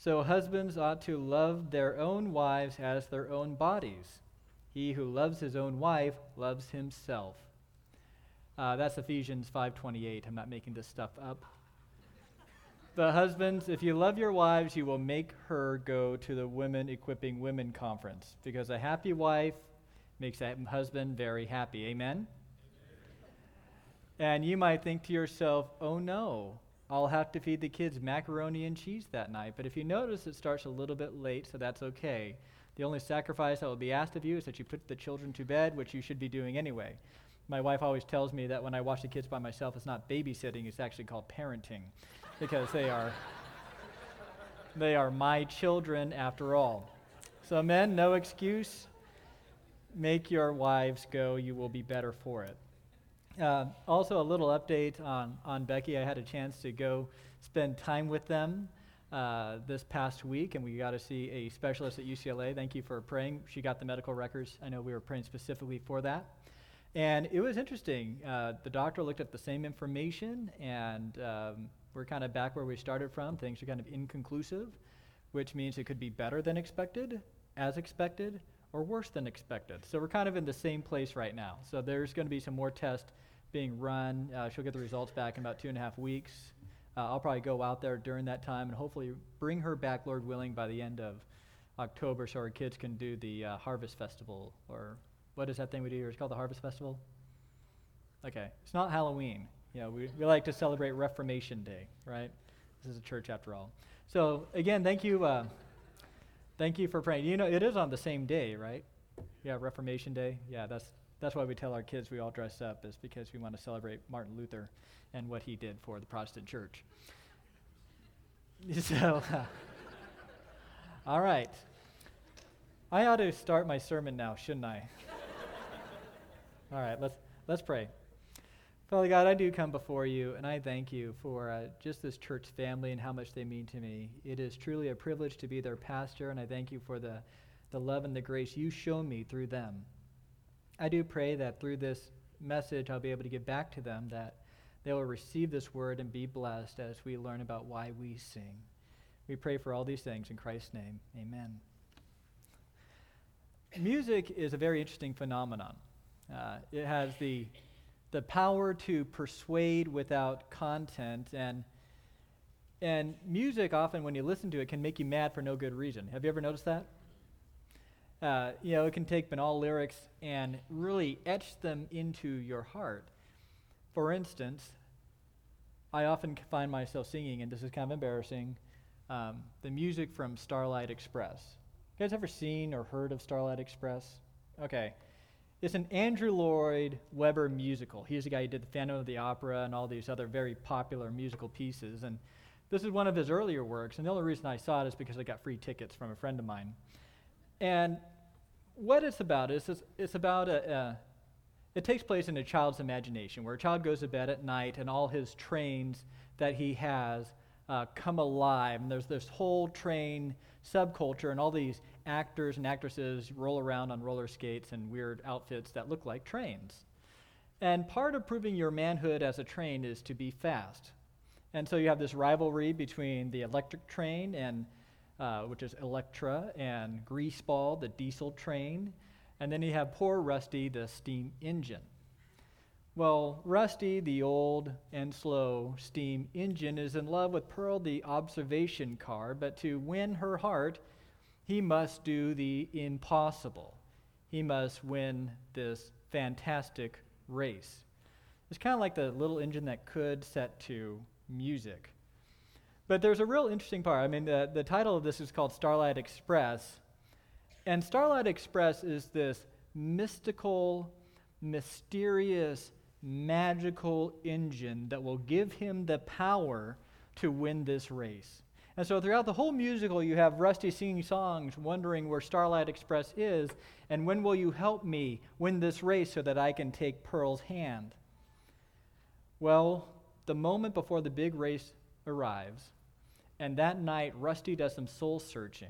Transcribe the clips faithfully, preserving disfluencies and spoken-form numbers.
So husbands ought to love their own wives as their own bodies. He who loves his own wife loves himself. Uh, that's Ephesians five twenty-eight. I'm not making this stuff up. The husbands, if you love your wives, you will make her go to the Women Equipping Women Conference, because a happy wife makes that husband very happy. Amen? And you might think to yourself, oh no, I'll have to feed the kids macaroni and cheese that night. But if you notice, it starts a little bit late, so that's okay. The only sacrifice that will be asked of you is that you put the children to bed, which you should be doing anyway. My wife always tells me that when I watch the kids by myself, it's not babysitting, it's actually called parenting, because they are they are my children after all. So men, no excuse. Make your wives go. You will be better for it. Uh, also, a little update on, on Becky. I had a chance to go spend time with them uh, this past week, and we got to see a specialist at U C L A. Thank you for praying. She got the medical records. I know we were praying specifically for that. And it was interesting. Uh, the doctor looked at the same information, and um, we're kind of back where we started from. Things are kind of inconclusive, which means it could be better than expected, as expected, or worse than expected. So we're kind of in the same place right now. So there's going to be some more tests being run. Uh, she'll get the results back in about two and a half weeks. Uh, I'll probably go out there during that time and hopefully bring her back, Lord willing, by the end of October so our kids can do the uh, Harvest Festival, or what is that thing we do here? It's called the Harvest Festival? Okay. It's not Halloween. You know, we, we like to celebrate Reformation Day, right? This is a church after all. So, again, thank you uh, thank you for praying. You know, it is on the same day, right? Yeah, Reformation Day. Yeah, that's that's why we tell our kids we all dress up, is because we want to celebrate Martin Luther and what he did for the Protestant church. So, uh, all right. I ought to start my sermon now, shouldn't I? All right, let's let's pray. Father God, I do come before you, and I thank you for uh, just this church family and how much they mean to me. It is truly a privilege to be their pastor, and I thank you for the, the love and the grace you show me through them. I do pray that through this message I'll be able to give back to them, that they will receive this word and be blessed as we learn about why we sing. We pray for all these things in Christ's name. Amen. Music is a very interesting phenomenon. Uh, it has the the power to persuade without content, and and music often, when you listen to it, can make you mad for no good reason. Have you ever noticed that? Uh, you know, it can take banal lyrics and really etch them into your heart. For instance, I often find myself singing, and this is kind of embarrassing, um, the music from Starlight Express. You guys ever seen or heard of Starlight Express? Okay. It's an Andrew Lloyd Webber musical. He's the guy who did the Phantom of the Opera and all these other very popular musical pieces. And this is one of his earlier works. And the only reason I saw it is because I got free tickets from a friend of mine. And what it's about is it's, it's about a, a, it takes place in a child's imagination, where a child goes to bed at night and all his trains that he has uh, come alive. And there's this whole train subculture, and all these actors and actresses roll around on roller skates and weird outfits that look like trains. And part of proving your manhood as a train is to be fast. And so you have this rivalry between the electric train, and uh, which is Electra, and Greaseball, the diesel train. And then you have poor Rusty, the steam engine. Well, Rusty, the old and slow steam engine, is in love with Pearl, the observation car, but to win her heart, he must do the impossible. He must win this fantastic race. It's kind of like the little engine that could set to music. But there's a real interesting part. I mean, the, the title of this is called Starlight Express. And Starlight Express is this mystical, mysterious, magical engine that will give him the power to win this race. And so throughout the whole musical, you have Rusty singing songs, wondering where Starlight Express is, and when will you help me win this race so that I can take Pearl's hand? Well, the moment before the big race arrives, and that night Rusty does some soul searching,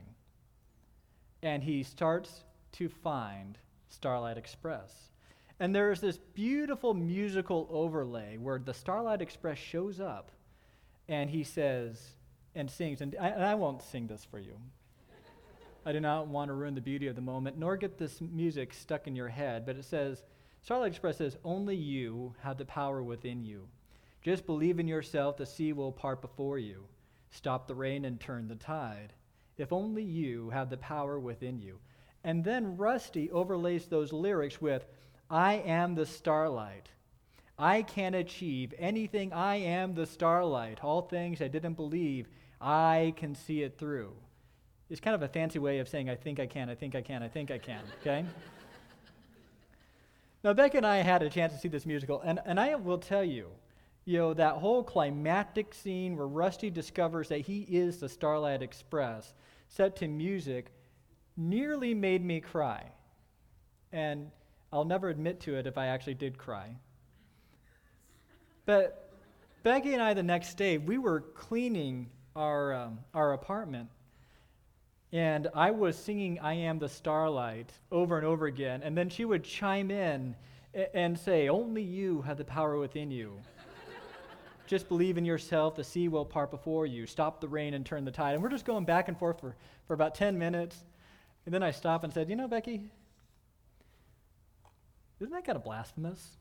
and he starts to find Starlight Express. And there is this beautiful musical overlay where the Starlight Express shows up, and he says, and sings, and I, and I won't sing this for you. I do not want to ruin the beauty of the moment, nor get this music stuck in your head, but it says, Starlight Express says, only you have the power within you. Just believe in yourself, the sea will part before you. Stop the rain and turn the tide. If only you have the power within you. And then Rusty overlays those lyrics with, I am the starlight. I can achieve anything. I am the starlight. All things I didn't believe, I can see it through. It's kind of a fancy way of saying, I think I can, I think I can, I think I can, okay? Now, Becky and I had a chance to see this musical, and, and I will tell you, you know, that whole climactic scene where Rusty discovers that he is the Starlight Express, set to music, nearly made me cry. And I'll never admit to it if I actually did cry. But Becky and I, the next day, we were cleaning our um, our apartment, and I was singing I Am the Starlight over and over again, and then she would chime in and, and say, only you have the power within you. Just believe in yourself, the sea will part before you. Stop the rain and turn the tide. And we're just going back and forth for, for about ten minutes. And then I stopped and said, you know, Becky, isn't that kind of blasphemous?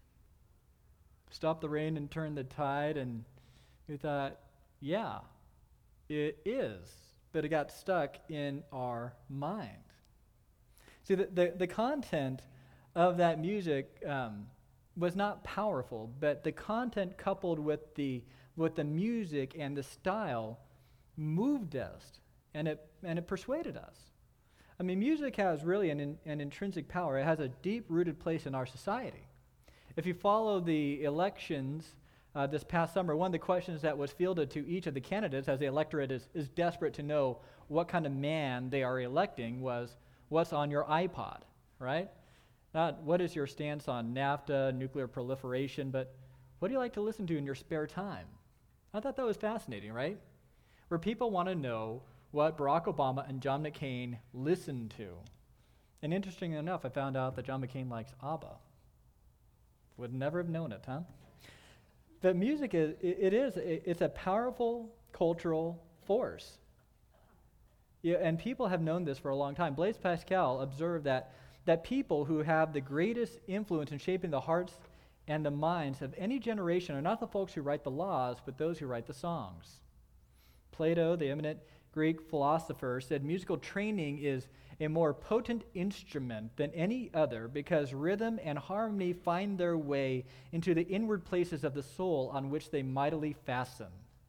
Stop the rain and turn the tide. And we thought, yeah, it is. But it got stuck in our mind. See, the, the, the content of that music um, was not powerful, but the content coupled with the with the music and the style moved us, and it and it persuaded us. I mean, music has really an, in, an intrinsic power. It has a deep-rooted place in our society. If you follow the elections uh, this past summer, one of the questions that was fielded to each of the candidates, as the electorate is, is desperate to know what kind of man they are electing, was, what's on your iPod, right? Not what is your stance on NAFTA, nuclear proliferation, but what do you like to listen to in your spare time? I thought that was fascinating, right? Where people want to know what Barack Obama and John McCain listened to. And interestingly enough, I found out that John McCain likes ABBA. Would never have known it, huh? But music is, it, it is, it, it's a powerful cultural force. Yeah, and people have known this for a long time. Blaise Pascal observed that, that people who have the greatest influence in shaping the hearts and the minds of any generation are not the folks who write the laws, but those who write the songs. Plato, the eminent Greek philosopher, said musical training is a more potent instrument than any other because rhythm and harmony find their way into the inward places of the soul on which they mightily fasten.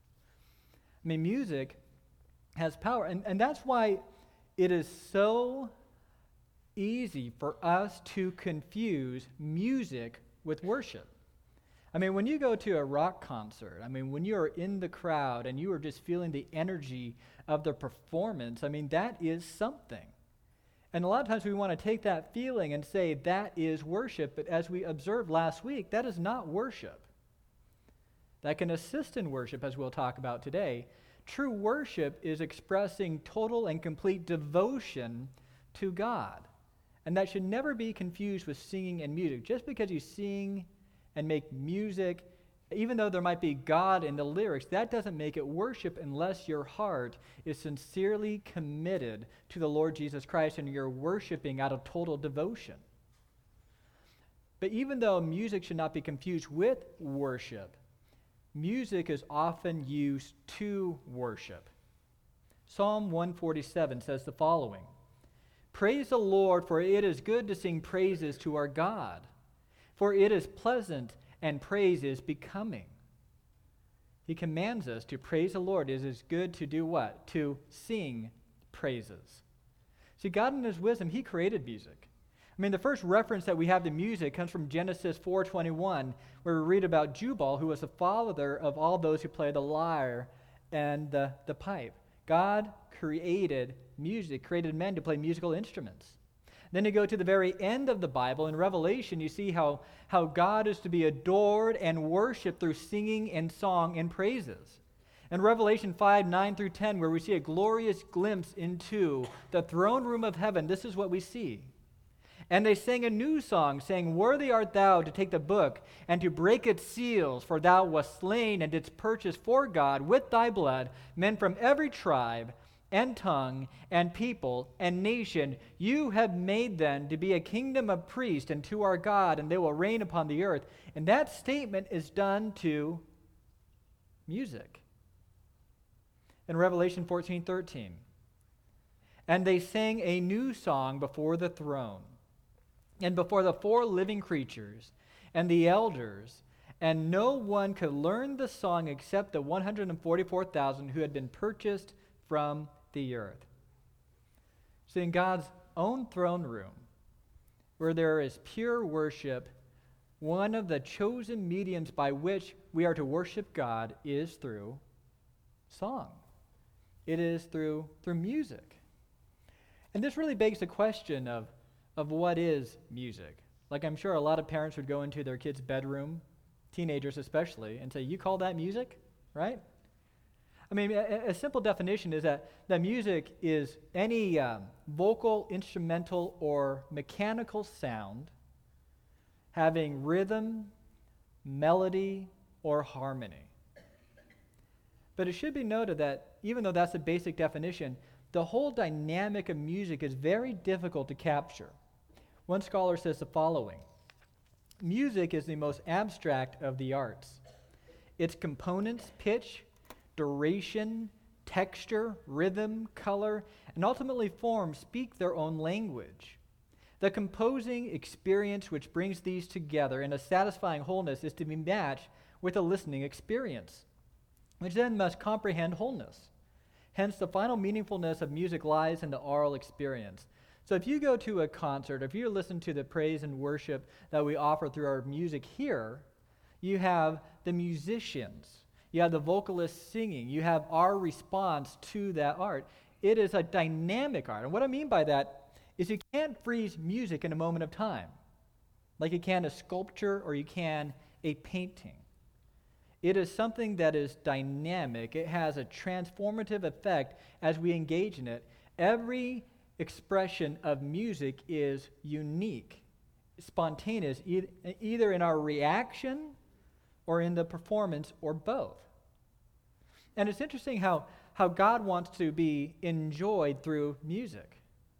I mean, music has power, and, and that's why it is so easy for us to confuse music with worship. I mean, when you go to a rock concert, I mean, when you are in the crowd and you are just feeling the energy of the performance, I mean, that is something. And a lot of times we want to take that feeling and say that is worship, but as we observed last week, that is not worship. That can assist in worship, as we'll talk about today. True worship is expressing total and complete devotion to God. And that should never be confused with singing and music. Just because you sing and make music, even though there might be God in the lyrics, that doesn't make it worship unless your heart is sincerely committed to the Lord Jesus Christ and you're worshiping out of total devotion. But even though music should not be confused with worship, music is often used to worship. Psalm one forty-seven says the following, "Praise the Lord, for it is good to sing praises to our God. For it is pleasant, and praise is becoming." He commands us to praise the Lord. It is good to do what? To sing praises. See, God in his wisdom, he created music. I mean, the first reference that we have to music comes from Genesis four twenty-one, where we read about Jubal, who was the father of all those who play the lyre and the, the pipe. God created music, created men to play musical instruments. Then you go to the very end of the Bible, in Revelation, you see how, how God is to be adored and worshiped through singing and song and praises. In Revelation five, nine through ten, where we see a glorious glimpse into the throne room of heaven, this is what we see. And they sang a new song, saying, Worthy art thou to take the book and to break its seals, for thou wast slain and didst purchase for God with thy blood men from every tribe and tongue and people and nation. You have made them to be a kingdom of priests unto our God, and they will reign upon the earth. And that statement is done to music. In Revelation fourteen thirteen, and they sang a new song before the throne, and before the four living creatures, and the elders, and no one could learn the song except the one hundred forty-four thousand who had been purchased from the earth. So in God's own throne room, where there is pure worship, one of the chosen mediums by which we are to worship God is through song. It is through through music. And this really begs the question of, of what is music? Like, I'm sure a lot of parents would go into their kids' bedroom, teenagers especially, and say, you call that music, right? I mean, a, a simple definition is that, that music is any um, vocal, instrumental, or mechanical sound having rhythm, melody, or harmony. But it should be noted that even though that's a basic definition, the whole dynamic of music is very difficult to capture. One scholar says the following: music is the most abstract of the arts. Its components, pitch, duration, texture, rhythm, color, and ultimately form speak their own language. The composing experience which brings these together in a satisfying wholeness is to be matched with a listening experience, which then must comprehend wholeness. Hence, the final meaningfulness of music lies in the aural experience. So if you go to a concert, if you listen to the praise and worship that we offer through our music here, you have the musicians, you have the vocalists singing, you have our response to that art. It is a dynamic art. And what I mean by that is you can't freeze music in a moment of time, like you can a sculpture or you can a painting. It is something that is dynamic. It has a transformative effect as we engage in it. Every expression of music is unique, spontaneous, e- either in our reaction or in the performance or both. And it's interesting how, how God wants to be enjoyed through music.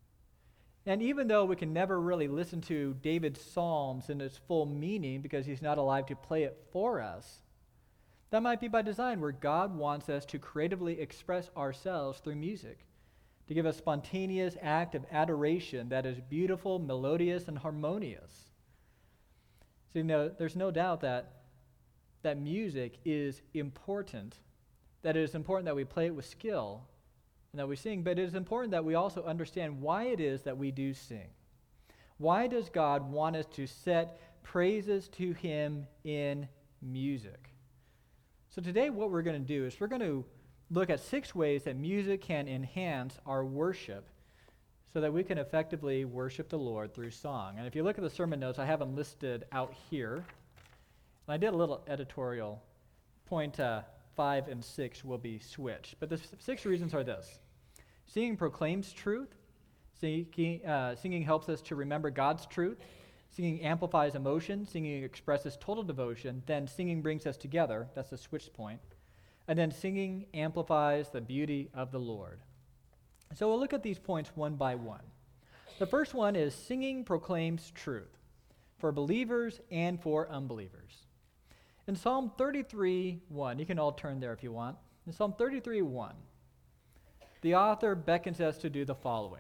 And even though we can never really listen to David's Psalms in its full meaning because he's not alive to play it for us, that might be by design, where God wants us to creatively express ourselves through music, to give a spontaneous act of adoration that is beautiful, melodious, and harmonious. So, you know, there's no doubt that, that music is important, that it is important that we play it with skill, and that we sing, but it is important that we also understand why it is that we do sing. Why does God want us to set praises to Him in music? So today what we're going to do is we're going to look at six ways that music can enhance our worship so that we can effectively worship the Lord through song. And if you look at the sermon notes, I have them listed out here. And I did a little editorial. Point uh, five and six will be switched. But the six reasons are this. Singing proclaims truth. Singing, uh, singing helps us to remember God's truth. Singing amplifies emotion. Singing expresses total devotion. Then singing brings us together. That's the switch point. And then singing amplifies the beauty of the Lord. So we'll look at these points one by one. The first one is singing proclaims truth for believers and for unbelievers. In Psalm thirty-three one, you can all turn there if you want. In Psalm thirty-three one, the author beckons us to do the following.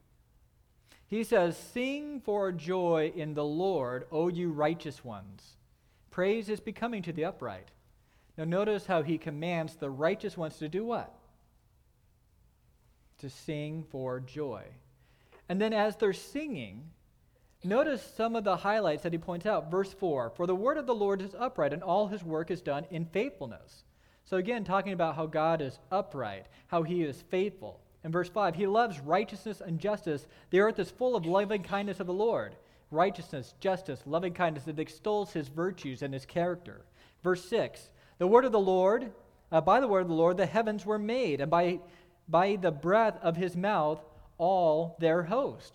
He says, "Sing for joy in the Lord, O you righteous ones. Praise is becoming to the upright." Now notice how he commands the righteous ones to do what? To sing for joy. And then as they're singing, notice some of the highlights that he points out. Verse four, "For the word of the Lord is upright, and all his work is done in faithfulness." So again, talking about how God is upright, how he is faithful. In verse five, "He loves righteousness and justice. The earth is full of loving kindness of the Lord." Righteousness, justice, loving kindness, it extols his virtues and his character. Verse six, "The word of the Lord, uh, by the word of the Lord, the heavens were made, and by, by the breath of his mouth, all their host."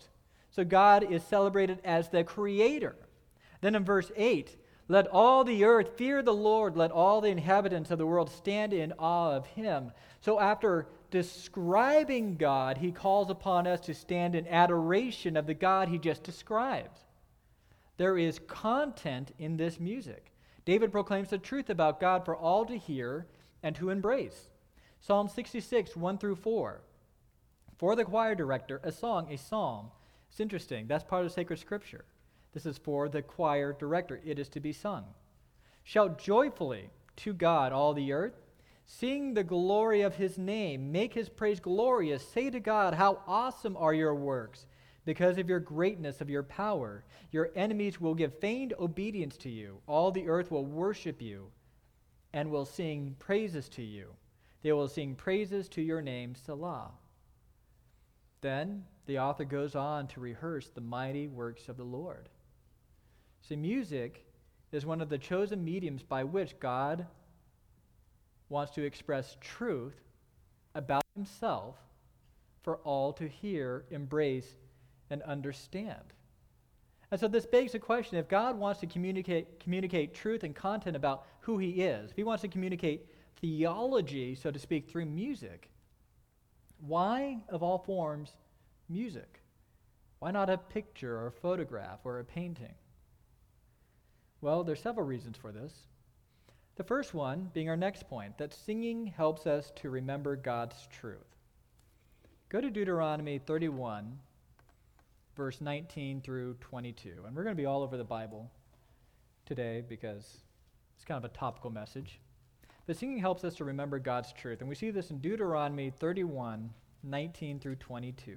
So God is celebrated as the creator. Then in verse eight, let all the earth fear the Lord, let all the inhabitants of the world stand in awe of him. So after describing God, he calls upon us to stand in adoration of the God he just described. There is content in this music. David proclaims the truth about God for all to hear and to embrace. Psalm sixty-six, one through four. For the choir director, a song, a psalm. It's interesting. That's part of sacred scripture. This is for the choir director. It is to be sung. Shout joyfully to God, all the earth. Sing the glory of his name. Make his praise glorious. Say to God, how awesome are your works. Because of your greatness, of your power, your enemies will give feigned obedience to you. All the earth will worship you and will sing praises to you. They will sing praises to your name, Selah. Then the author goes on to rehearse the mighty works of the Lord. See, music is one of the chosen mediums by which God wants to express truth about himself for all to hear, embrace, and understand. And so this begs the question, if God wants to communicate, communicate truth and content about who he is, if he wants to communicate theology, so to speak, through music, why, of all forms, music? Why not a picture or a photograph or a painting? Well, there's several reasons for this. The first one being our next point, that singing helps us to remember God's truth. Go to Deuteronomy thirty-one, verse nineteen through twenty-two. And we're going to be all over the Bible today because it's kind of a topical message. But singing helps us to remember God's truth. And we see this in Deuteronomy thirty-one, nineteen through twenty-two.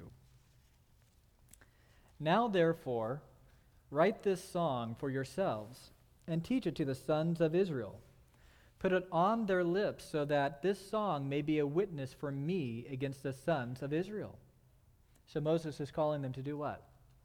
Now, therefore, write this song for yourselves and teach it to the sons of Israel. Put it on their lips so that this song may be a witness for me against the sons of Israel. So Moses is calling them to do what?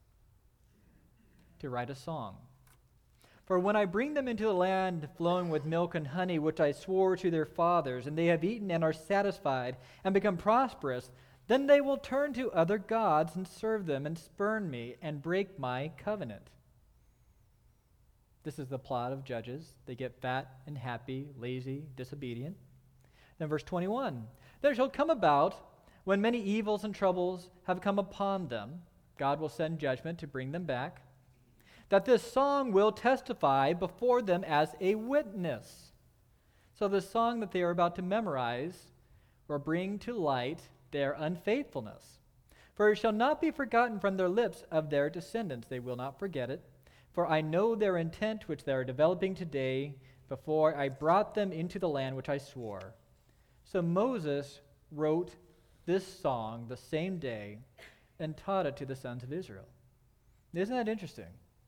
To write a song. For when I bring them into a land flowing with milk and honey, which I swore to their fathers, and they have eaten and are satisfied and become prosperous, then they will turn to other gods and serve them and spurn me and break my covenant. This is the plot of Judges. They get fat and happy, lazy, disobedient. Then verse twenty-one, there shall come about when many evils and troubles have come upon them, God will send judgment to bring them back, that this song will testify before them as a witness. So the song that they are about to memorize will bring to light their unfaithfulness. For it shall not be forgotten from their lips of their descendants. They will not forget it. For I know their intent which they are developing today before I brought them into the land which I swore. So Moses wrote this song the same day and taught it to the sons of Israel. Isn't that interesting?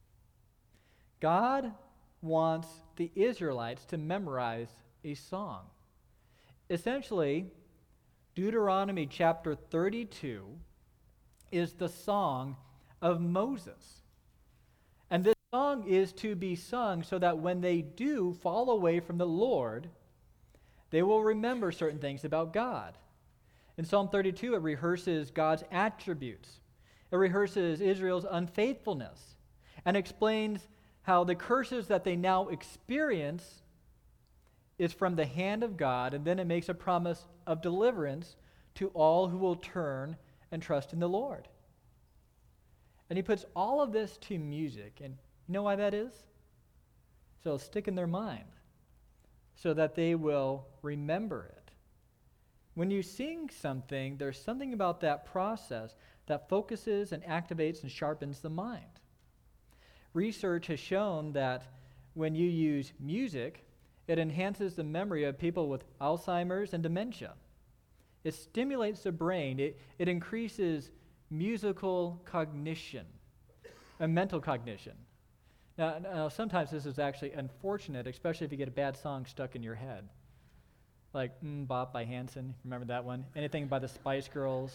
God wants the Israelites to memorize a song. Essentially, Deuteronomy chapter thirty-two is the song of Moses. And this song is to be sung so that when they do fall away from the Lord, they will remember certain things about God. In Psalm thirty-two, it rehearses God's attributes. It rehearses Israel's unfaithfulness and explains how the curses that they now experience is from the hand of God, and then it makes a promise of deliverance to all who will turn and trust in the Lord. And he puts all of this to music, and you know why that is? So it'll stick in their mind, so that they will remember it. When you sing something, there's something about that process that focuses and activates and sharpens the mind. Research has shown that when you use music, it enhances the memory of people with Alzheimer's and dementia. It stimulates the brain. It, it increases musical cognition and mental cognition. Now, now, sometimes this is actually unfortunate, especially if you get a bad song stuck in your head. Like Mm Bop by Hanson. Remember that one? Anything by the Spice Girls.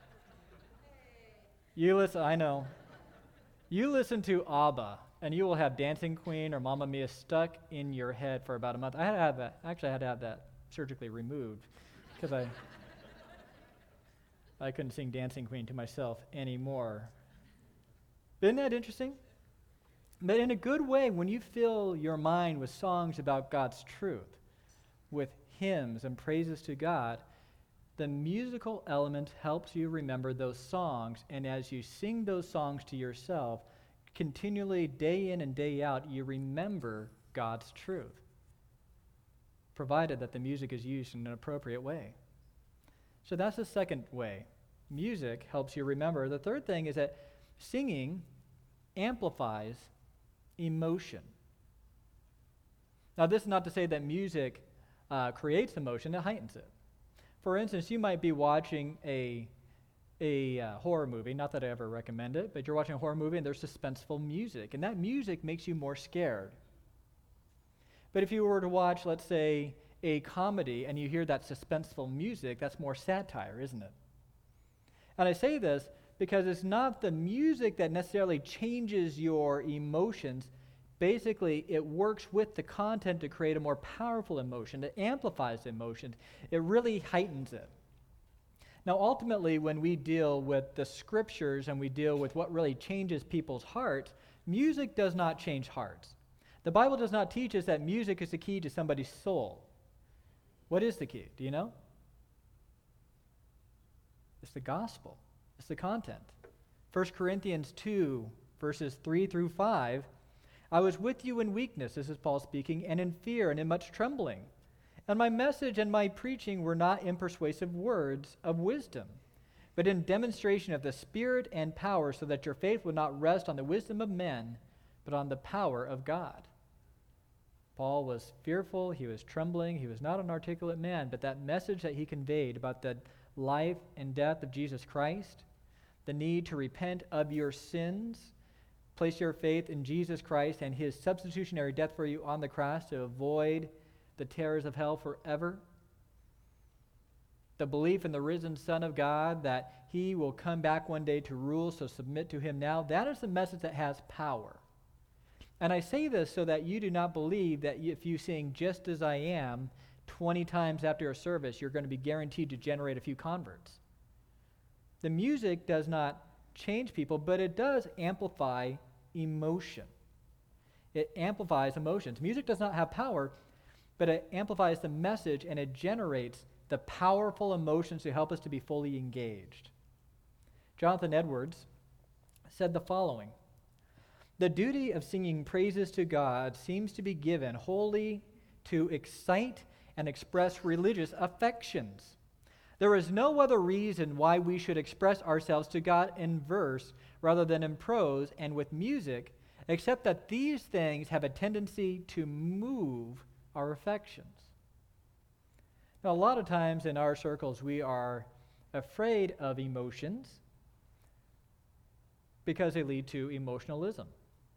You listen, I know. You listen to ABBA, and you will have Dancing Queen or Mamma Mia stuck in your head for about a month. I had to have that. Actually, I had to have that surgically removed because I I couldn't sing Dancing Queen to myself anymore. Isn't that interesting? But in a good way, when you fill your mind with songs about God's truth, with hymns and praises to God, the musical element helps you remember those songs, and as you sing those songs to yourself, continually, day in and day out, you remember God's truth, provided that the music is used in an appropriate way. So that's the second way. Music helps you remember. The third thing is that singing amplifies emotion. Now, this is not to say that music uh, creates emotion, it heightens it. For instance, you might be watching a, a uh, horror movie, not that I ever recommend it, but you're watching a horror movie and there's suspenseful music, and that music makes you more scared. But if you were to watch, let's say, a comedy and you hear that suspenseful music, that's more satire, isn't it? And I say this because it's not the music that necessarily changes your emotions. Basically, it works with the content to create a more powerful emotion. It amplifies the emotion. It really heightens it. Now, ultimately, when we deal with the scriptures and we deal with what really changes people's hearts, music does not change hearts. The Bible does not teach us that music is the key to somebody's soul. What is the key? Do you know? It's the gospel. It's the content. First Corinthians two, verses three through five, I was with you in weakness, this is Paul speaking, and in fear and in much trembling. And my message and my preaching were not in persuasive words of wisdom, but in demonstration of the Spirit and power, so that your faith would not rest on the wisdom of men, but on the power of God. Paul was fearful, he was trembling, he was not an articulate man, but that message that he conveyed about the life and death of Jesus Christ, the need to repent of your sins, place your faith in Jesus Christ and his substitutionary death for you on the cross to avoid the terrors of hell forever, the belief in the risen Son of God, that he will come back one day to rule, so submit to him now, that is the message that has power. And I say this so that you do not believe that if you sing Just As I Am twenty times after a service, you're going to be guaranteed to generate a few converts. The music does not change people, but it does amplify emotion. It amplifies emotions. Music does not have power, but it amplifies the message and it generates the powerful emotions to help us to be fully engaged. Jonathan Edwards said the following: the duty of singing praises to God seems to be given wholly to excite and express religious affections. There is no other reason why we should express ourselves to God in verse rather than in prose and with music, except that these things have a tendency to move our affections. Now, a lot of times in our circles, we are afraid of emotions because they lead to emotionalism.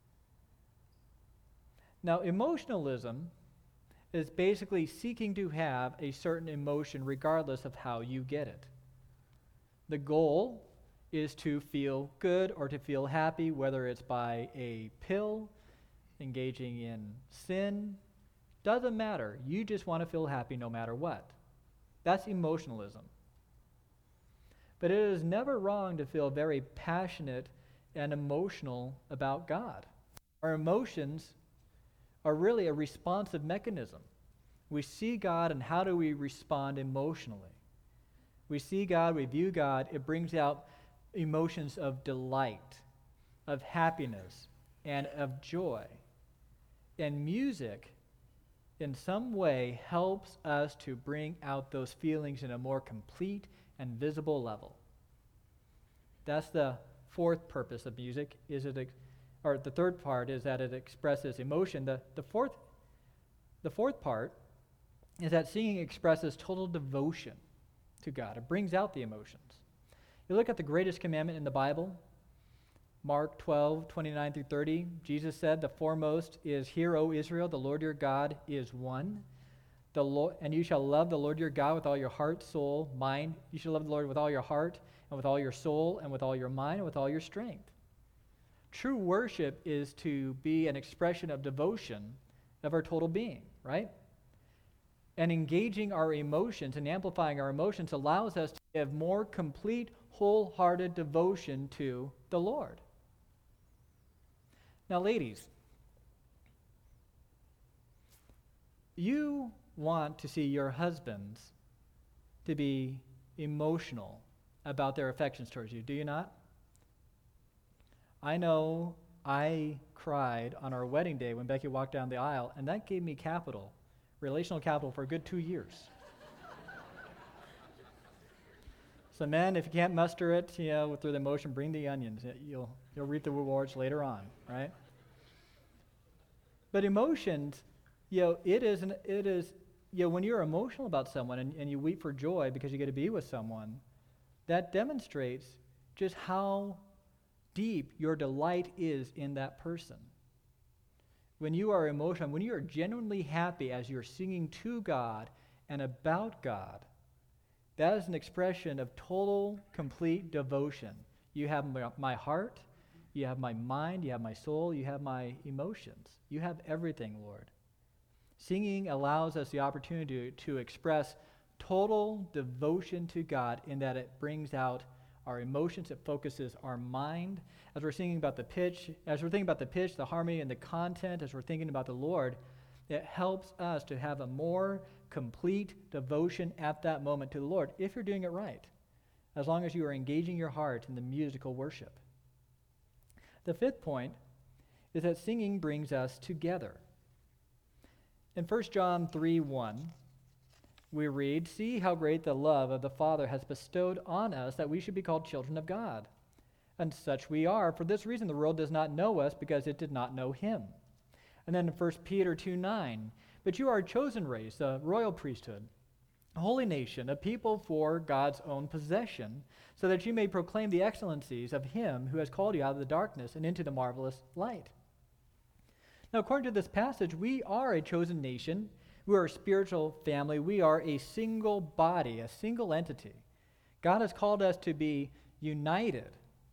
Now, emotionalism is basically seeking to have a certain emotion regardless of how you get it. The goal is to feel good or to feel happy, whether it's by a pill, engaging in sin, doesn't matter. You just want to feel happy no matter what. That's emotionalism. But it is never wrong to feel very passionate and emotional about God. Our emotions are really a responsive mechanism. We see God, and how do we respond emotionally? We see God, we view God, it brings out emotions of delight, of happiness, and of joy. And music, in some way, helps us to bring out those feelings in a more complete and visible level. That's the fourth purpose of music, is it ex- or the third part is that it expresses emotion. The, the fourth the fourth part is that singing expresses total devotion to God. It brings out the emotions. You look at the greatest commandment in the Bible, Mark twelve, twenty-nine through thirty. Jesus said, the foremost is, Hear, O Israel, the Lord your God is one. The Lord, and you shall love the Lord your God with all your heart, soul, mind. You shall love the Lord with all your heart, and with all your soul, and with all your mind, and with all your strength. True worship is to be an expression of devotion of our total being, right? And engaging our emotions and amplifying our emotions allows us to give more complete, wholehearted devotion to the Lord. Now, ladies, you want to see your husbands to be emotional about their affections towards you, do you not? I know I cried on our wedding day when Becky walked down the aisle, and that gave me capital, relational capital, for a good two years. So men, if you can't muster it, you know, through the emotion, bring the onions. You'll, you'll reap the rewards later on, right? But emotions, you know, it is, an, it is, you know, when you're emotional about someone and, and you weep for joy because you get to be with someone, that demonstrates just how deep your delight is in that person. When you are emotional, when you are genuinely happy as you're singing to God and about God, that is an expression of total, complete devotion. You have my, my heart, you have my mind, you have my soul, you have my emotions. You have everything, Lord. Singing allows us the opportunity to, to express total devotion to God in that it brings out our emotions, it focuses our mind. As we're singing about the pitch, as we're thinking about the pitch, the harmony, and the content, as we're thinking about the Lord, it helps us to have a more complete devotion at that moment to the Lord, if you're doing it right, as long as you are engaging your heart in the musical worship. The fifth point is that singing brings us together. In First John three one, we read, "See how great the love of the Father has bestowed on us, that we should be called children of God. And such we are. For this reason the world does not know us, because it did not know him." And then in First Peter two nine, "But you are a chosen race, a royal priesthood, a holy nation, a people for God's own possession, so that you may proclaim the excellencies of him who has called you out of the darkness and into the marvelous light." Now, according to this passage, we are a chosen nation. We are a spiritual family. We are a single body, a single entity. God has called us to be united.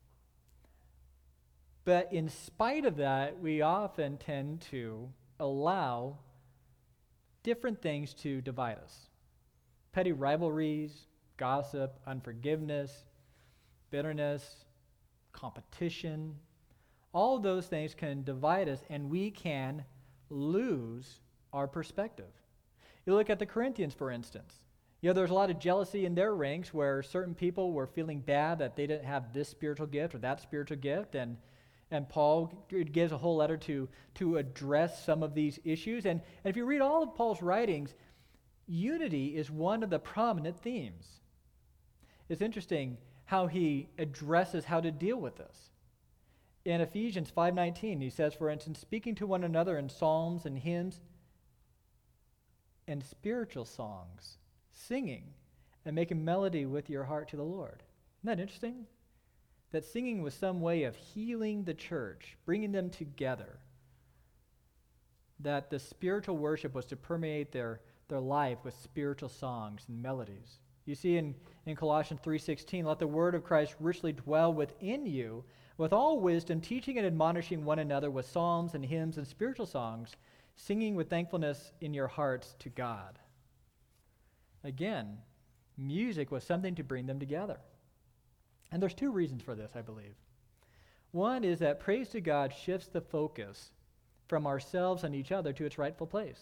But in spite of that, we often tend to allow different things to divide us. Petty rivalries, gossip, unforgiveness, bitterness, competition, all of those things can divide us, and we can lose our perspective. You look at the Corinthians, for instance. You know, there's a lot of jealousy in their ranks where certain people were feeling bad that they didn't have this spiritual gift or that spiritual gift, and and Paul gives a whole letter to, to address some of these issues. And, and if you read all of Paul's writings, unity is one of the prominent themes. It's interesting how he addresses how to deal with this. In Ephesians five nineteen, he says, for instance, speaking to one another in psalms and hymns and spiritual songs, singing and making melody with your heart to the Lord. Isn't that interesting? That singing was some way of healing the church, bringing them together. That the spiritual worship was to permeate their, their life with spiritual songs and melodies. You see in, in Colossians three sixteen, "Let the word of Christ richly dwell within you, with all wisdom, teaching and admonishing one another with psalms and hymns and spiritual songs, singing with thankfulness in your hearts to God." Again, music was something to bring them together. And there's two reasons for this, I believe. One is that praise to God shifts the focus from ourselves and each other to its rightful place.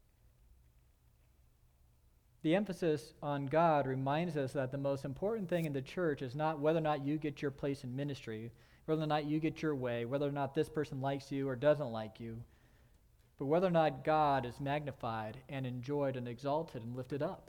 The emphasis on God reminds us that the most important thing in the church is not whether or not you get your place in ministry, whether or not you get your way, whether or not this person likes you or doesn't like you, but whether or not God is magnified and enjoyed and exalted and lifted up.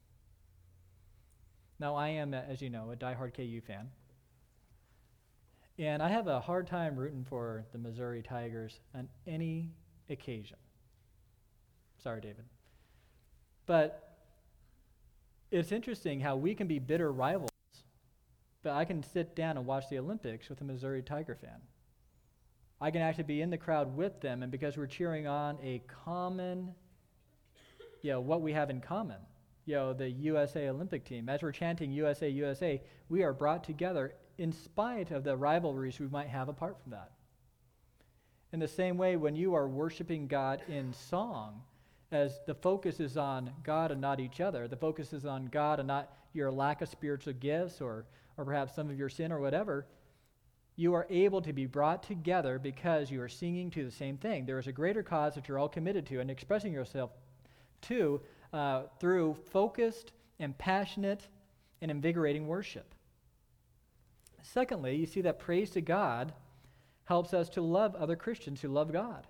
Now, I am, as you know, a diehard K U fan. And I have a hard time rooting for the Missouri Tigers on any occasion. Sorry, David. But it's interesting how we can be bitter rivals, but I can sit down and watch the Olympics with a Missouri Tiger fan. I can actually be in the crowd with them, and because we're cheering on a common, you know, what we have in common, you know, the U S A Olympic team. As we're chanting U S A, U S A, we are brought together in spite of the rivalries we might have apart from that. In the same way, when you are worshiping God in song, as the focus is on God and not each other, the focus is on God and not your lack of spiritual gifts or, or perhaps some of your sin or whatever, you are able to be brought together because you are singing to the same thing. There is a greater cause that you're all committed to and expressing yourself to uh, through focused and passionate and invigorating worship. Secondly, you see that praise to God helps us to love other Christians who love God.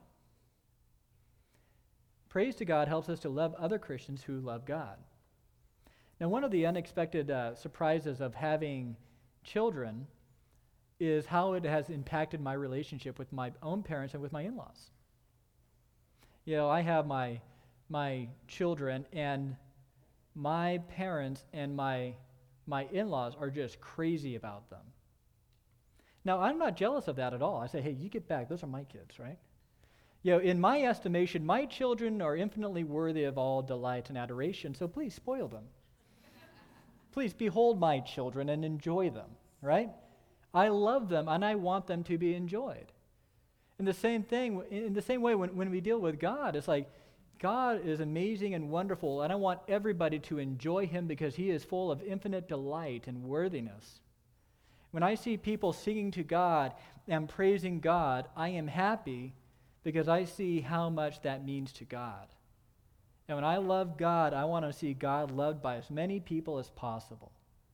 Praise to God helps us to love other Christians who love God. Now, one of the unexpected uh, surprises of having children is how it has impacted my relationship with my own parents and with my in-laws. You know, I have my my children, and my parents and my my in-laws are just crazy about them. Now, I'm not jealous of that at all. I say, hey, you get back. Those are my kids, right? You know, in my estimation, my children are infinitely worthy of all delight and adoration, so please spoil them. Please behold my children and enjoy them, right? I love them, and I want them to be enjoyed. In the same thing, in the same way, when, when we deal with God, it's like, God is amazing and wonderful, and I want everybody to enjoy him because he is full of infinite delight and worthiness. When I see people singing to God and praising God, I am happy because I see how much that means to God. And when I love God, I want to see God loved by as many people as possible.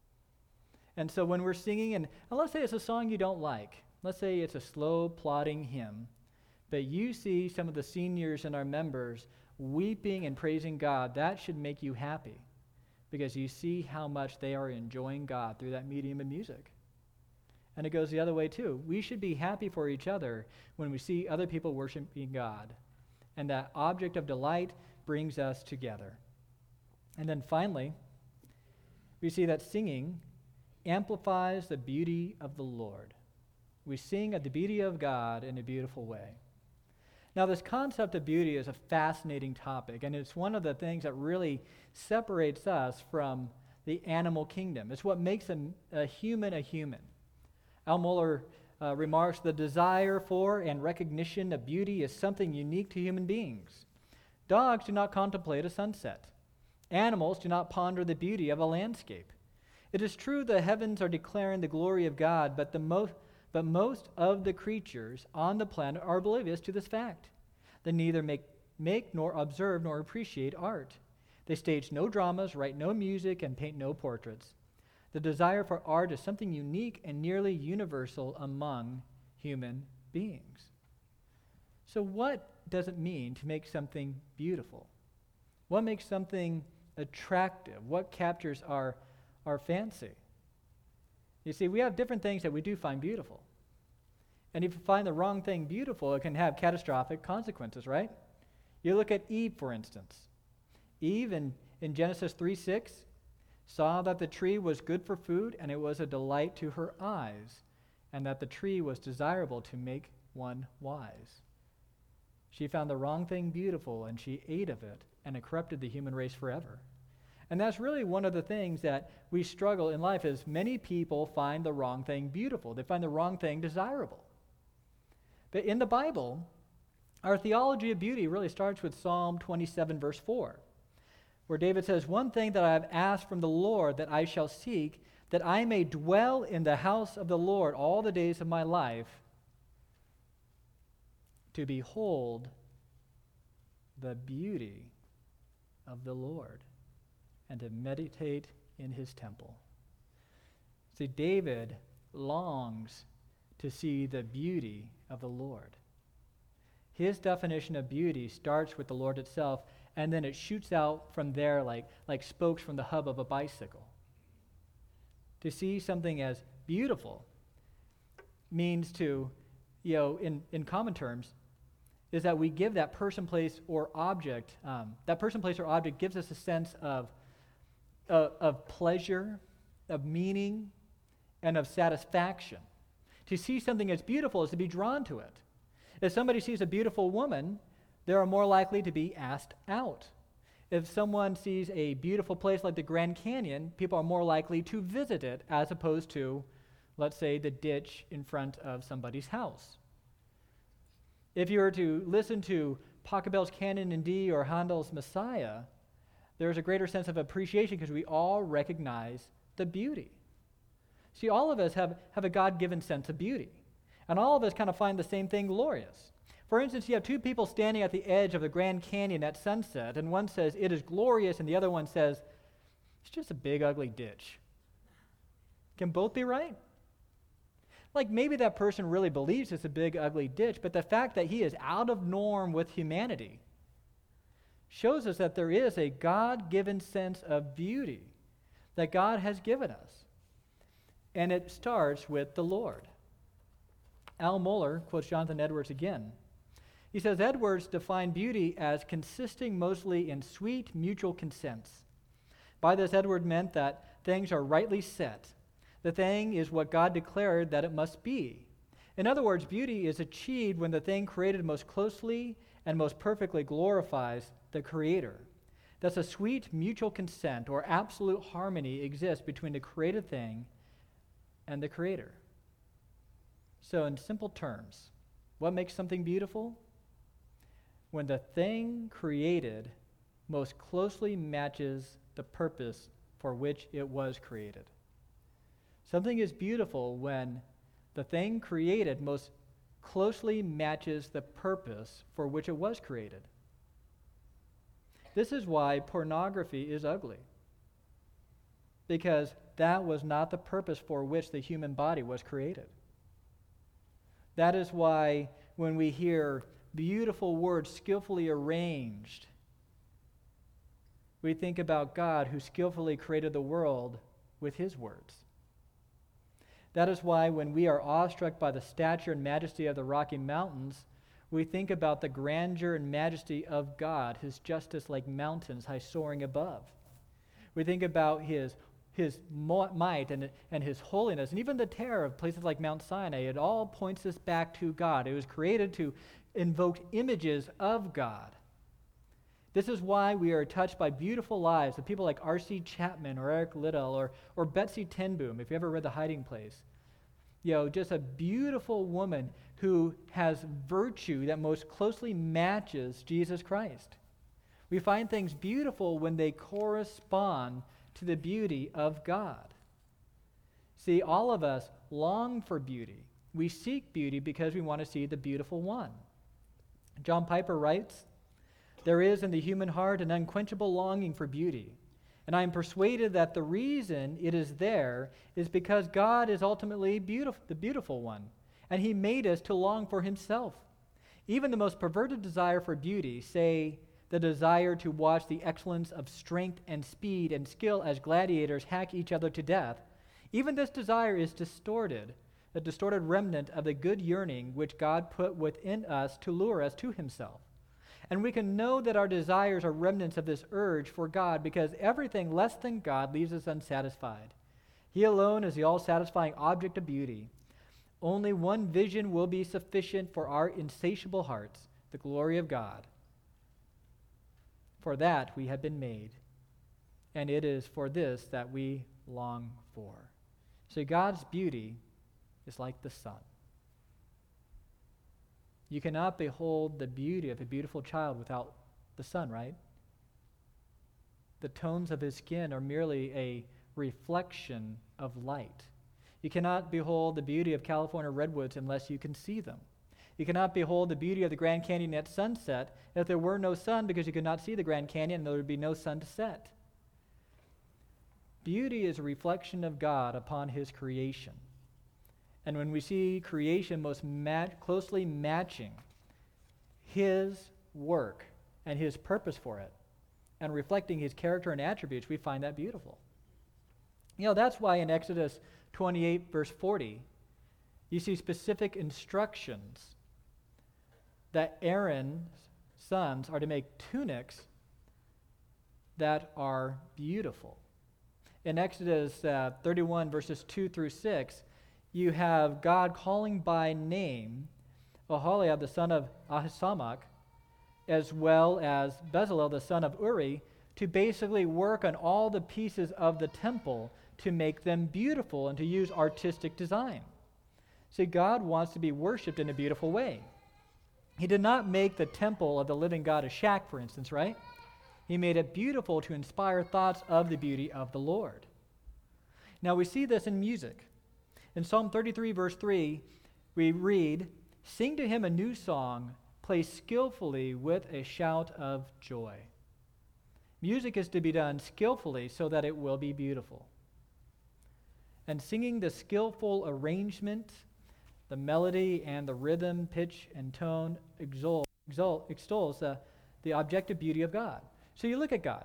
And so when we're singing, and, and let's say it's a song you don't like. Let's say it's a slow, plodding hymn, but you see some of the seniors and our members weeping and praising God, that should make you happy because you see how much they are enjoying God through that medium of music. And it goes the other way too. We should be happy for each other when we see other people worshiping God. And that object of delight brings us together. And then finally, we see that singing amplifies the beauty of the Lord. We sing of the beauty of God in a beautiful way. Now, this concept of beauty is a fascinating topic, and it's one of the things that really separates us from the animal kingdom. It's what makes a, a human a human. Al Mohler uh, remarks, the desire for and recognition of beauty is something unique to human beings. Dogs do not contemplate a sunset. Animals do not ponder the beauty of a landscape. It is true the heavens are declaring the glory of God, but the most But most of the creatures on the planet are oblivious to this fact. They neither make, make nor observe nor appreciate art. They stage no dramas, write no music, and paint no portraits. The desire for art is something unique and nearly universal among human beings. So what does it mean to make something beautiful? What makes something attractive? What captures our, our fancy? You see, we have different things that we do find beautiful. And if you find the wrong thing beautiful, it can have catastrophic consequences, right? You look at Eve, for instance. Eve, in, in Genesis three six, saw that the tree was good for food, and it was a delight to her eyes, and that the tree was desirable to make one wise. She found the wrong thing beautiful, and she ate of it, and it corrupted the human race forever. And that's really one of the things that we struggle in life is many people find the wrong thing beautiful. They find the wrong thing desirable. But in the Bible, our theology of beauty really starts with Psalm twenty-seven, verse four, where David says, one thing that I have asked from the Lord that I shall seek, that I may dwell in the house of the Lord all the days of my life, to behold the beauty of the Lord and to meditate in his temple. See, David longs to see the beauty of the Lord. His definition of beauty starts with the Lord itself, and then it shoots out from there like, like spokes from the hub of a bicycle. To see something as beautiful means to, you know, in, in common terms, is that we give that person, place, or object, um, that person, place, or object gives us a sense of, uh, of pleasure, of meaning, and of satisfaction. To see something as beautiful is to be drawn to it. If somebody sees a beautiful woman, they are more likely to be asked out. If someone sees a beautiful place like the Grand Canyon, people are more likely to visit it as opposed to, let's say, the ditch in front of somebody's house. If you were to listen to Pachelbel's Canon in D or Handel's Messiah, there's a greater sense of appreciation because we all recognize the beauty. See, all of us have, have a God-given sense of beauty. And all of us kind of find the same thing glorious. For instance, you have two people standing at the edge of the Grand Canyon at sunset, and one says, "It is glorious," and the other one says, "It's just a big, ugly ditch." Can both be right? Like maybe that person really believes it's a big, ugly ditch, but the fact that he is out of norm with humanity shows us that there is a God-given sense of beauty that God has given us. And it starts with the Lord. Al Mohler quotes Jonathan Edwards again. He says, Edwards defined beauty as consisting mostly in sweet mutual consents. By this, Edward meant that things are rightly set. The thing is what God declared that it must be. In other words, beauty is achieved when the thing created most closely and most perfectly glorifies the Creator. Thus, a sweet mutual consent or absolute harmony exists between the created thing and the Creator. So, in simple terms, what makes something beautiful? When the thing created most closely matches the purpose for which it was created. Something is beautiful when the thing created most closely matches the purpose for which it was created. This is why pornography is ugly, because that was not the purpose for which the human body was created. That is why when we hear beautiful words skillfully arranged, we think about God who skillfully created the world with his words. That is why when we are awestruck by the stature and majesty of the Rocky Mountains, we think about the grandeur and majesty of God, his justice like mountains high soaring above. We think about his his might and, and his holiness, and even the terror of places like Mount Sinai. It all points us back to God. It was created to invoke images of God. This is why we are touched by beautiful lives of people like R C Chapman or Eric Liddell or, or Betsy ten Boom, if you ever read The Hiding Place. You know, just a beautiful woman who has virtue that most closely matches Jesus Christ. We find things beautiful when they correspond to the beauty of God. See, all of us long for beauty. We seek beauty because we want to see the beautiful one. John Piper writes, "There is in the human heart an unquenchable longing for beauty, and I am persuaded that the reason it is there is because God is ultimately beautiful, the beautiful one, and he made us to long for himself. Even the most perverted desire for beauty, say the desire to watch the excellence of strength and speed and skill as gladiators hack each other to death, even this desire is distorted, a distorted remnant of the good yearning which God put within us to lure us to himself. And we can know that our desires are remnants of this urge for God because everything less than God leaves us unsatisfied. He alone is the all-satisfying object of beauty. Only one vision will be sufficient for our insatiable hearts, the glory of God. For that we have been made, and it is for this that we long for." So God's beauty is like the sun. You cannot behold the beauty of a beautiful child without the sun, right? The tones of his skin are merely a reflection of light. You cannot behold the beauty of California redwoods unless you can see them. You cannot behold the beauty of the Grand Canyon at sunset if there were no sun, because you could not see the Grand Canyon and there would be no sun to set. Beauty is a reflection of God upon his creation. And when we see creation most mat- closely matching his work and his purpose for it and reflecting his character and attributes, we find that beautiful. You know, that's why in Exodus twenty-eight, verse forty, you see specific instructions that Aaron's sons are to make tunics that are beautiful. In Exodus uh, thirty-one, verses two through six, you have God calling by name Oholiab, the son of Ahisamach, as well as Bezalel, the son of Uri, to basically work on all the pieces of the temple to make them beautiful and to use artistic design. See, God wants to be worshipped in a beautiful way. He did not make the temple of the living God a shack, for instance, right? He made it beautiful to inspire thoughts of the beauty of the Lord. Now we see this in music. In Psalm thirty-three, verse three, we read, "Sing to him a new song, play skillfully with a shout of joy." Music is to be done skillfully so that it will be beautiful. And singing the skillful arrangement, the melody and the rhythm, pitch, and tone exalt, exalt, extols the, the objective beauty of God. So you look at God.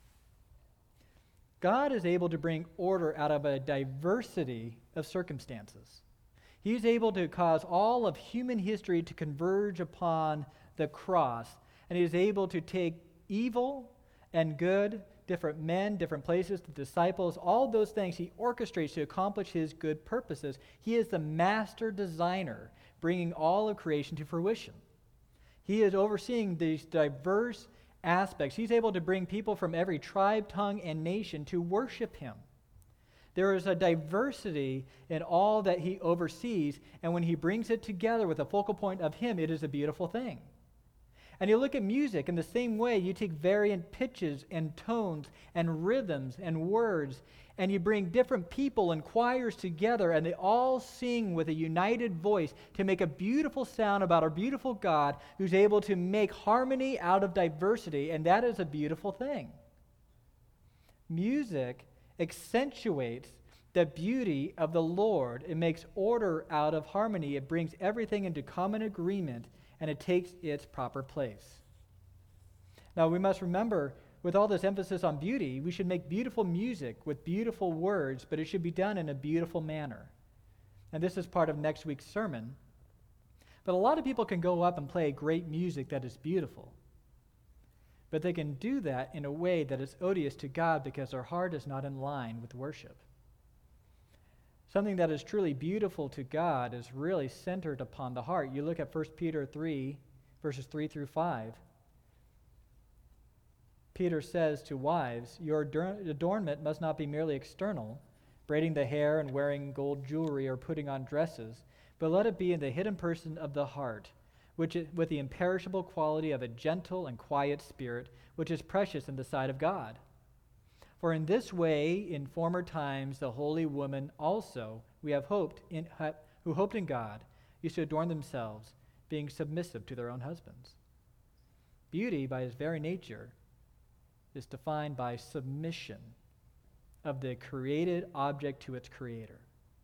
God is able to bring order out of a diversity of circumstances. He's able to cause all of human history to converge upon the cross, and he is able to take evil and good, different men, different places, the disciples, all those things he orchestrates to accomplish his good purposes. He is the master designer, bringing all of creation to fruition. He is overseeing these diverse aspects. He's able to bring people from every tribe, tongue, and nation to worship him. There is a diversity in all that he oversees, and when he brings it together with a focal point of him, it is a beautiful thing. And you look at music in the same way. You take variant pitches and tones and rhythms and words, and you bring different people and choirs together, and they all sing with a united voice to make a beautiful sound about our beautiful God who's able to make harmony out of diversity, and that is a beautiful thing. Music accentuates the beauty of the Lord. It makes order out of harmony. It brings everything into common agreement, and it takes its proper place. Now, we must remember, with all this emphasis on beauty, we should make beautiful music with beautiful words, but it should be done in a beautiful manner. And this is part of next week's sermon. But a lot of people can go up and play great music that is beautiful, but they can do that in a way that is odious to God because their heart is not in line with worship. Something that is truly beautiful to God is really centered upon the heart. You look at First Peter three, verses three through five. Peter says to wives, "Your adornment must not be merely external, braiding the hair and wearing gold jewelry or putting on dresses, but let it be in the hidden person of the heart, which is, with the imperishable quality of a gentle and quiet spirit, which is precious in the sight of God. For in this way, in former times, the holy women also, we have hoped in, who hoped in God, used to adorn themselves, being submissive to their own husbands." Beauty, by its very nature, is defined by submission of the created object to its creator.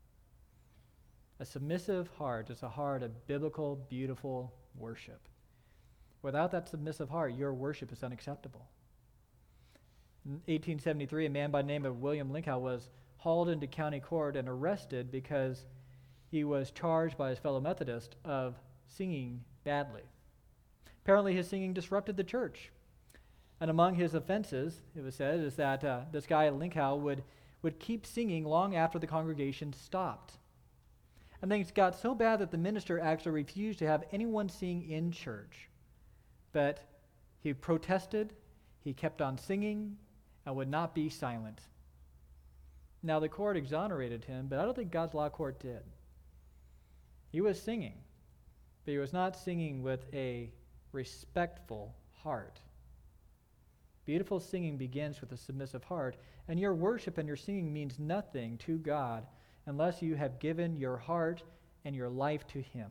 A submissive heart is a heart of biblical, beautiful worship. Without that submissive heart, your worship is unacceptable. In eighteen seventy-three, a man by the name of William Linkow was hauled into county court and arrested because he was charged by his fellow Methodists of singing badly. Apparently, his singing disrupted the church. And among his offenses, it was said, is that uh, this guy Linkow would, would keep singing long after the congregation stopped. And things got so bad that the minister actually refused to have anyone sing in church. But he protested, he kept on singing, and would not be silent. Now, the court exonerated him, but I don't think God's law court did. He was singing, but he was not singing with a respectful heart. Beautiful singing begins with a submissive heart, and your worship and your singing means nothing to God unless you have given your heart and your life to him.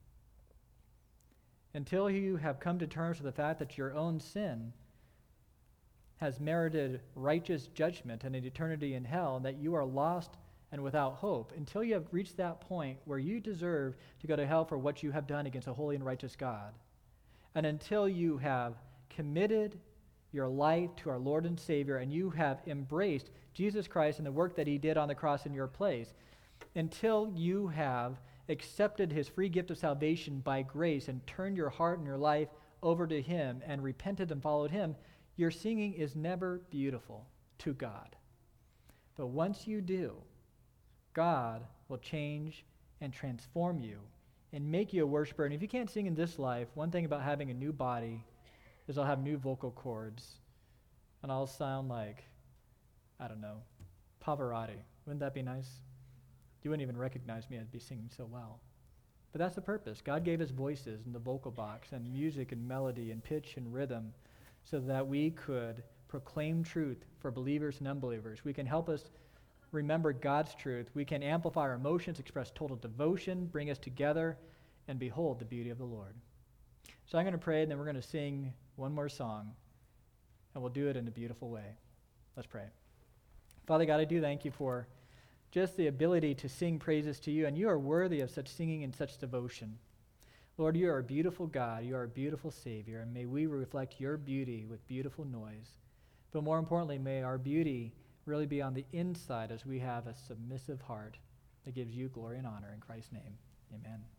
Until you have come to terms with the fact that your own sin has merited righteous judgment and an eternity in hell, and that you are lost and without hope, until you have reached that point where you deserve to go to hell for what you have done against a holy and righteous God, and until you have committed your life to our Lord and Savior, and you have embraced Jesus Christ and the work that he did on the cross in your place, until you have accepted his free gift of salvation by grace and turned your heart and your life over to him and repented and followed him, your singing is never beautiful to God. But once you do, God will change and transform you and make you a worshiper. And if you can't sing in this life, one thing about having a new body is I'll have new vocal cords, and I'll sound like, I don't know, Pavarotti. Wouldn't that be nice? You wouldn't even recognize me. I'd be singing so well. But that's the purpose. God gave us voices in the vocal box and music and melody and pitch and rhythm so that we could proclaim truth for believers and unbelievers. We can help us remember God's truth, we can amplify our emotions, express total devotion, bring us together, and behold the beauty of the Lord. So I'm going to pray, and then we're going to sing one more song, and we'll do it in a beautiful way. Let's pray. Father God, I do thank you for just the ability to sing praises to you, and you are worthy of such singing and such devotion. Lord, you are a beautiful God. You are a beautiful Savior, and may we reflect your beauty with beautiful noise. But more importantly, may our beauty really be on the inside as we have a submissive heart that gives you glory and honor. In Christ's name, amen.